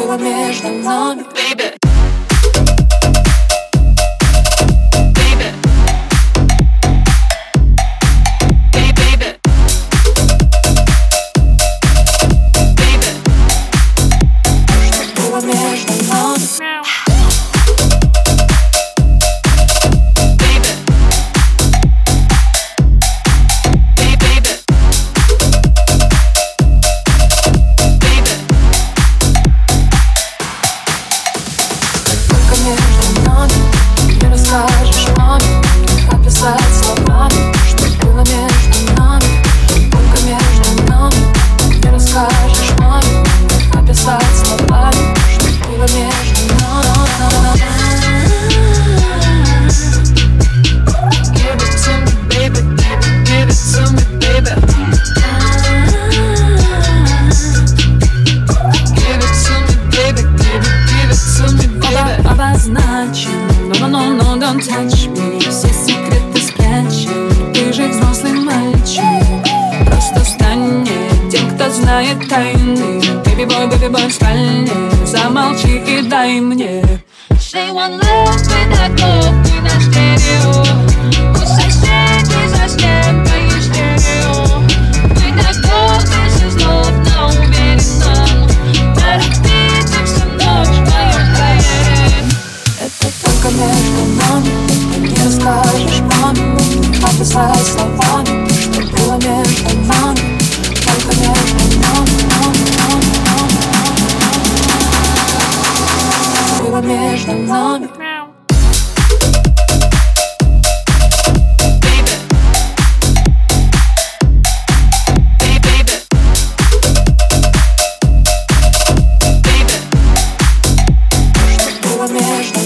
было между нами, baby. Не расскажешь маме, описать словами, что было между нами. Только между нами. Не расскажешь маме, описать словами, что было между нами. Give it to me, baby, give it to me, baby. Give it to me, baby, give it to me, baby. Обозначен, no, don't touch me. Все секреты спрячем. Ты же взрослый мальчик. Просто стань мне тем, кто знает тайны. Baby boy в спальне. Замолчи и дай мне. Say one love, without love, ты на стерео. У соседей за стенкой стерео. Without love, this is love, но уверена. На репите всю ночь в моем двоере. Это только между нами. Не расскажешь маме, описать словами, что было между нами. Только между нами. Было между нами. Было между